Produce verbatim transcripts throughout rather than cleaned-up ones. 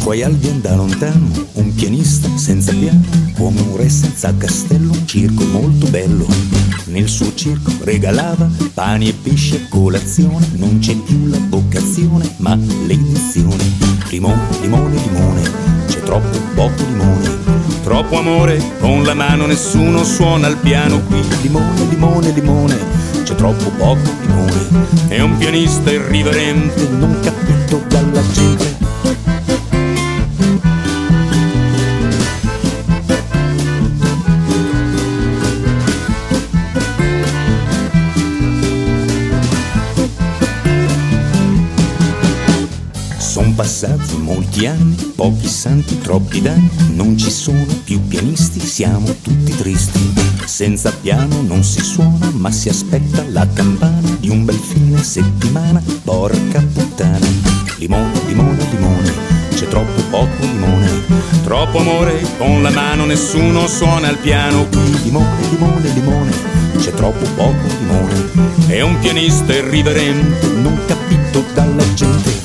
Poi al vien da lontano un pianista senza piano, come un re senza castello, un circo molto bello. Nel suo circo regalava pani e pesce a colazione, non c'è più la vocazione ma l'edizione. Limone, limone, limone, c'è troppo poco limone. Troppo amore, con la mano nessuno suona il piano qui. Limone, limone, limone, c'è troppo poco limone. È un pianista irriverente, non capito dalla gente. Sono passati molti anni, pochi santi, troppi danni, non ci sono più pianisti, siamo tutti tristi. Senza piano non si suona, ma si aspetta la campana di un bel fine settimana, porca puttana. Limone, limone, limone, c'è troppo poco limone. Troppo amore, con la mano nessuno suona il piano qui. Limone, limone, limone, c'è troppo poco limone. È un pianista irriverente, non capito dalla gente.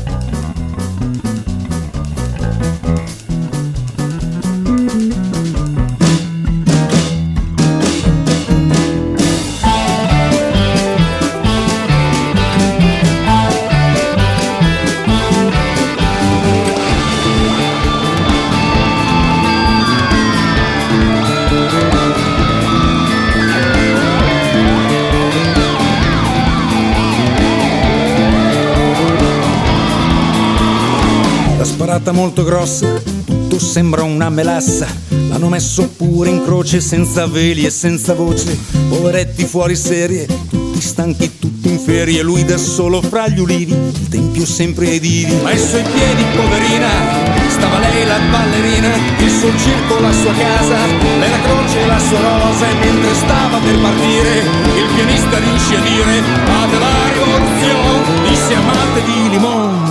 Sparata molto grossa, tutto sembra una melassa. L'hanno messo pure in croce, senza veli e senza voce. Poveretti fuori serie, tutti stanchi, tutti in ferie. Lui da solo fra gli ulivi, il tempio sempre ai divi. Ma ai suoi piedi, poverina, stava lei la ballerina. Il suo circo, la sua casa, lei la croce e la sua rosa. E mentre stava per partire, il pianista riuscì a dire: fate la rivoluzione, disse amante di limone.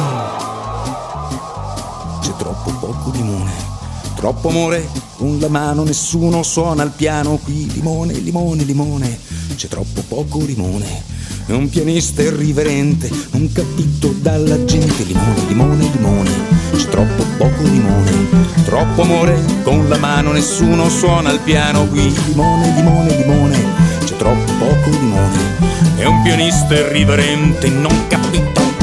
C'è troppo poco limone, troppo amore, con la mano nessuno suona il piano qui. Limone, limone, limone, c'è troppo poco limone. È un pianista irriverente, non capito dalla gente. Limone, limone, limone, c'è troppo poco limone. Troppo amore, con la mano nessuno suona il piano qui. Limone, limone, limone, c'è troppo poco limone. È un pianista irriverente, non capito